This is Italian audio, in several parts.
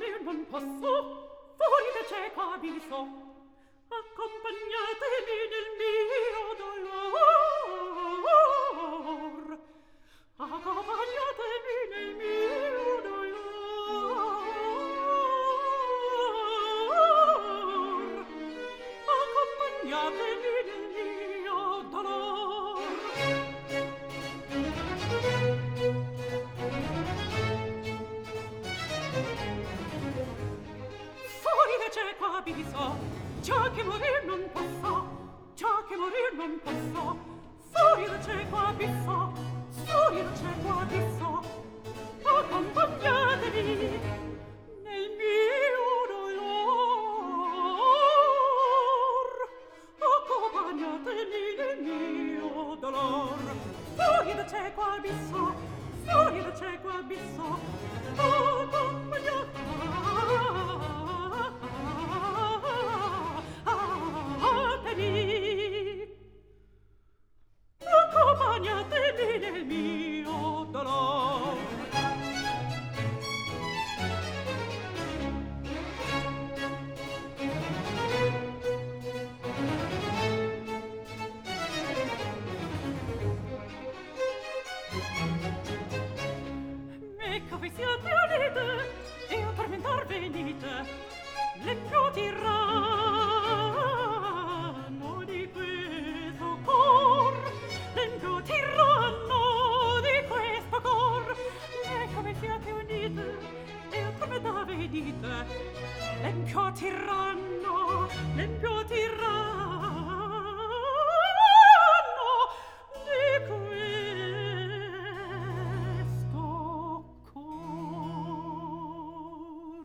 morir non posso, fuori da cieco abisso, accompagnatemi nel mio dolor, accompagnatemi nel mio dolor, accompagnatemi nel mio dolor. Fuori da cieco abisso, già che morir non posso, già che morir non posso, fuori da cieco abisso, fuori da cieco abisso, accompagnatemi nel mio dolor, accompagnatemi nel mio dolor, fuori da cieco abisso, fuori da cieco abisso, accompagnatemi. Accompagnatemi nel mio dolor. Ecco vi siate unite e a tormentar venite le più tiranno di questo cor, l'empio tiranno di questo cor. Ecco vi siate unite e a tormentar venite l'empio tiranno di questo cor.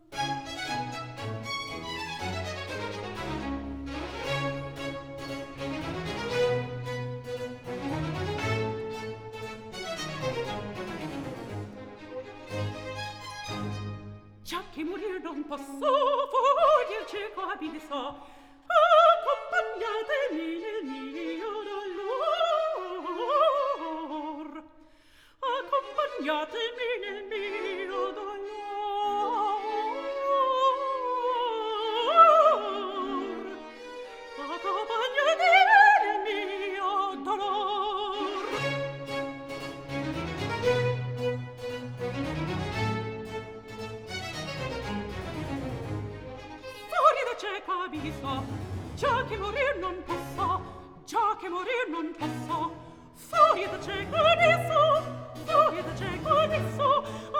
Già che morir non posso, fuori al cieco abisso, accompagnatemi nel mio dolor, accompagnatemi nel mio dolor, accompagnatemi nel mio dolor. Fuori da cieco abisso, già che morir non posso, già che morir non posso, fuori da cieco abisso, fuori da cieco abisso,